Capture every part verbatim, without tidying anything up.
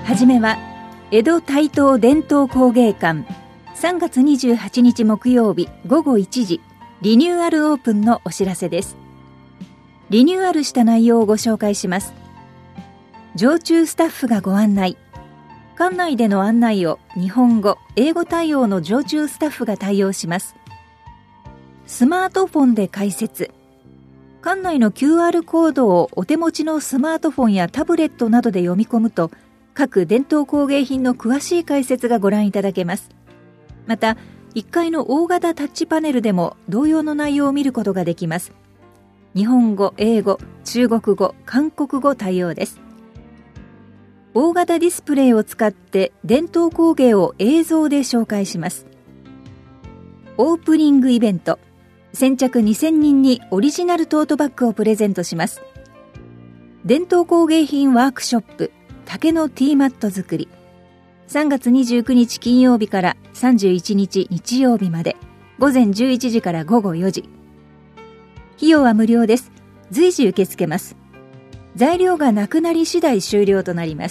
はじめは江戸台東伝統工芸館さんがつにじゅうはちにち木曜日ごごいちじリニューアルオープンのお知らせです。リニューアルした内容をご紹介します。常駐スタッフがご案内。館内での案内を日本語、英語対応の常駐スタッフが対応します。スマートフォンで解説。館内の キューアール コードをお手持ちのスマートフォンやタブレットなどで読み込むと、各伝統工芸品の詳しい解説がご覧いただけます。また、いっかいの大型タッチパネルでも同様の内容を見ることができます。日本語、英語、中国語、韓国語対応です。大型ディスプレイを使って伝統工芸を映像で紹介します。オープニングイベント。先着にせんにんにオリジナルトートバッグをプレゼントします。伝統工芸品ワークショップ、竹のティーマット作り。さんがつにじゅうくにち金曜日からさんじゅういちにち日曜日まで、ごぜんじゅういちじからごごよじ。費用は無料です。随時受け付けます。材料がなくなり次第終了となります。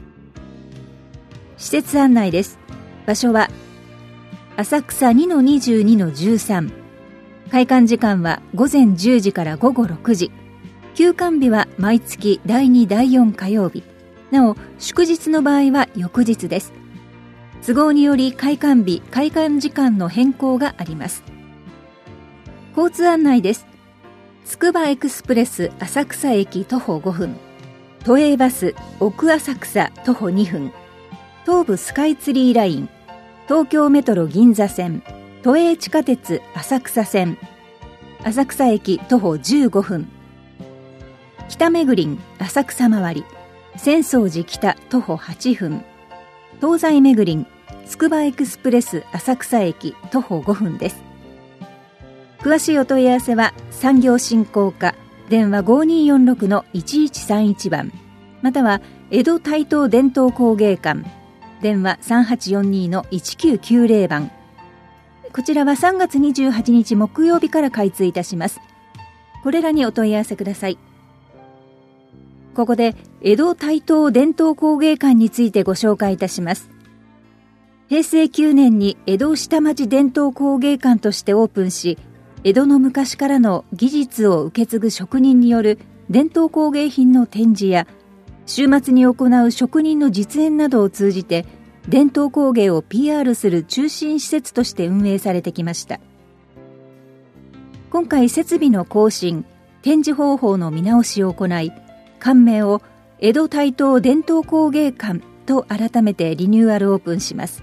施設案内です。場所は浅草 にのにじゅうにのじゅうさん。開館時間はごぜんじゅうじからごごろくじ。休館日は毎月だいにだいよん火曜日。なお祝日の場合は翌日です。都合により開館日開館時間の変更があります。交通案内です。つくばエクスプレス浅草駅徒歩ごふん、都営バス奥浅草徒歩にふん、東武スカイツリーライン、東京メトロ銀座線、都営地下鉄浅草線、浅草駅徒歩じゅうごふん、北目黒林浅草回り、浅草寺北徒歩はっぷん、東西目黒林つくばエクスプレス浅草駅徒歩ごふんです。詳しいお問い合わせは産業振興課電話 ごにーよんろくのいちいちさんいち 番、または江戸台東伝統工芸館電話 さんはちよんにのいちきゅうきゅうぜろ 番。こちらはさんがつにじゅうはちにち木曜日から開通いたします。これらにお問い合わせください。ここで江戸台東伝統工芸館についてご紹介いたします。へいせいきゅうねんに江戸下町伝統工芸館としてオープンし、江戸の昔からの技術を受け継ぐ職人による伝統工芸品の展示や、週末に行う職人の実演などを通じて伝統工芸を ピーアール する中心施設として運営されてきました。今回設備の更新、展示方法の見直しを行い、館名を江戸台東伝統工芸館と改めてリニューアルオープンします。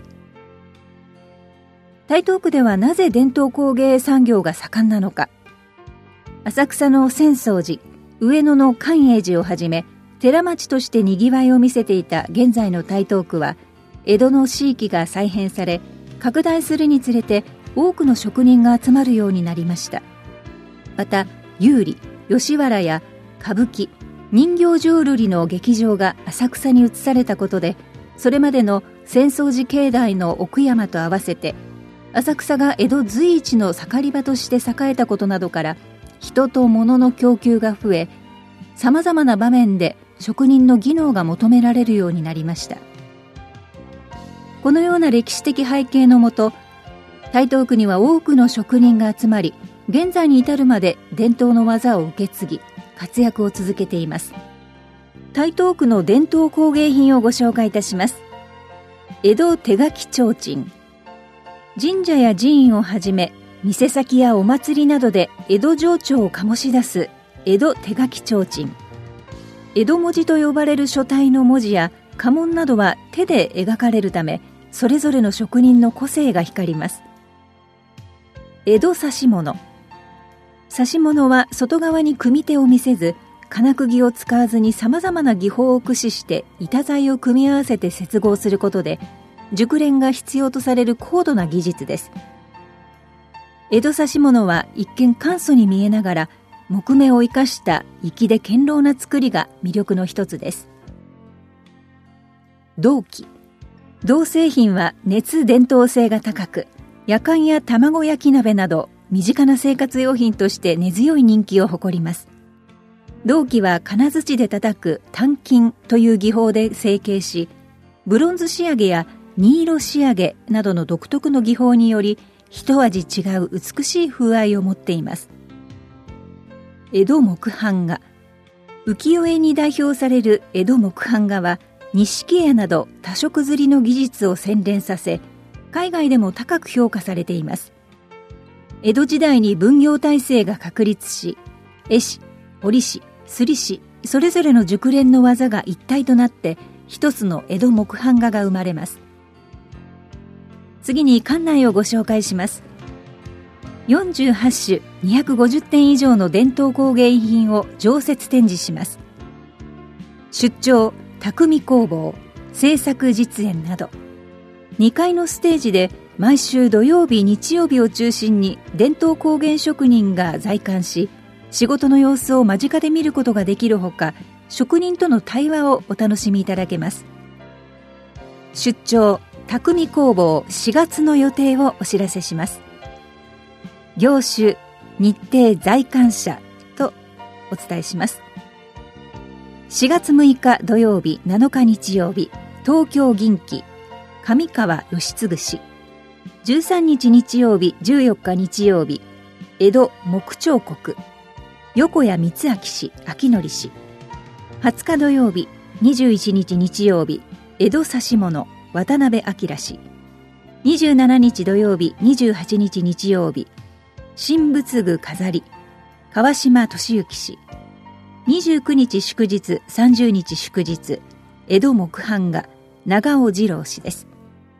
台東区ではなぜ伝統工芸産業が盛んなのか。浅草の浅草寺、上野の寛永寺をはじめ、寺町としてにぎわいを見せていた現在の台東区は、江戸の地域が再編され、拡大するにつれて多くの職人が集まるようになりました。また、優里、吉原や歌舞伎、人形浄瑠璃の劇場が浅草に移されたことで、それまでの浅草寺境内の奥山と合わせて、浅草が江戸随一の盛り場として栄えたことなどから、人と物の供給が増え、さまざまな場面で職人の技能が求められるようになりました。このような歴史的背景のもと、台東区には多くの職人が集まり、現在に至るまで伝統の技を受け継ぎ、活躍を続けています。台東区の伝統工芸品をご紹介いたします。江戸手書き提灯。神社や寺院をはじめ、店先やお祭りなどで江戸情緒を醸し出す江戸手書き提灯。江戸文字と呼ばれる書体の文字や家紋などは手で描かれるため、それぞれの職人の個性が光ります。江戸指物。指物は外側に組み手を見せず、金釘を使わずに様々な技法を駆使して板材を組み合わせて接合することで、熟練が必要とされる高度な技術です。江戸指物は一見簡素に見えながら、木目を生かした粋で堅牢な作りが魅力の一つです。銅器。銅製品は熱伝導性が高く、やかんや卵焼き鍋など身近な生活用品として根強い人気を誇ります。銅器は金槌で叩く鍛金という技法で成形し、 ブロンズ仕上げや荷色仕上げなどの独特の技法により一味違う美しい風合いを持っています。江戸木版画。浮世絵に代表される江戸木版画は錦絵など多色刷りの技術を洗練させ、海外でも高く評価されています。江戸時代に分業体制が確立し、絵師、彫師、摺師、それぞれの熟練の技が一体となって一つの江戸木版画が生まれます。次に館内をご紹介します。よんじゅうはち種にひゃくごじゅってん以上の伝統工芸品を常設展示します。出張、匠工房、制作実演など、にかいのステージで毎週土曜日日曜日を中心に伝統工芸職人が在館し、仕事の様子を間近で見ることができるほか、職人との対話をお楽しみいただけます。出張、匠工房しがつの予定をお知らせします。業種、日程在館者とお伝えします。しがつむいか土曜日、なのか日曜日、東京銀器、上川義継氏。じゅうさんにち日曜日、じゅうよっか日曜日、江戸木彫刻、横谷光明氏、秋典氏。はつか土曜日、にじゅういちにち日曜日、江戸指物、渡辺明氏。にじゅうしちにち土曜日、にじゅうはちにち日曜日、神仏具飾り、川島俊之氏。にじゅうくにち祝日、さんじゅうにち祝日、江戸木版画、長尾二郎氏です。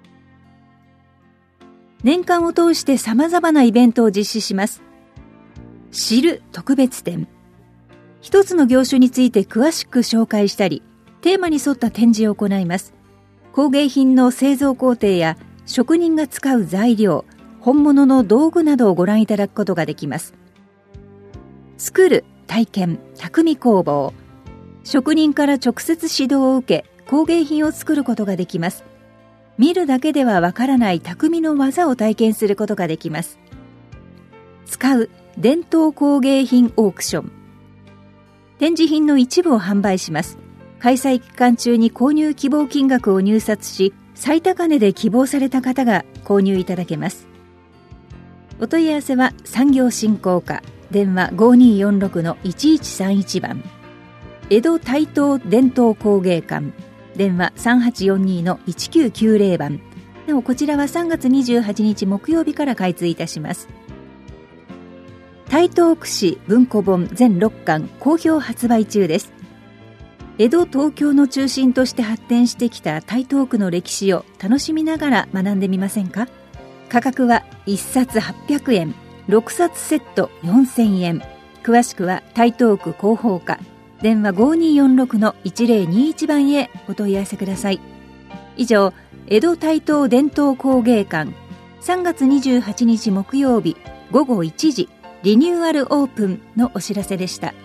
年間を通して様々なイベントを実施します。知る特別展。一つの業種について詳しく紹介したり、テーマに沿った展示を行います。工芸品の製造工程や職人が使う材料、本物の道具などをご覧いただくことができます。作る、体験、匠工房。職人から直接指導を受け、工芸品を作ることができます。見るだけではわからない匠の技を体験することができます。使う、伝統工芸品オークション。展示品の一部を販売します。開催期間中に購入希望金額を入札し、最高値で希望された方が購入いただけます。お問い合わせは産業振興課、電話 ごにーよんろくのいちいちさんいち 番、江戸台東伝統工芸館、電話さんはちよんにのいちきゅうきゅうぜろ番。なおこちらはさんがつにじゅうはちにち木曜日から開通いたします。台東区市文庫本全ろっかん好評発売中です。江戸東京の中心として発展してきた台東区の歴史を楽しみながら学んでみませんか。価格はいっさつはっぴゃくえん、ろくさつセットよんせんえん。詳しくは台東区広報課、電話 ごにーよんろくのいちぜろにいち 番へお問い合わせください。以上、江戸台東伝統工芸館さんがつにじゅうはちにち木曜日ごごいちじリニューアルオープンのお知らせでした。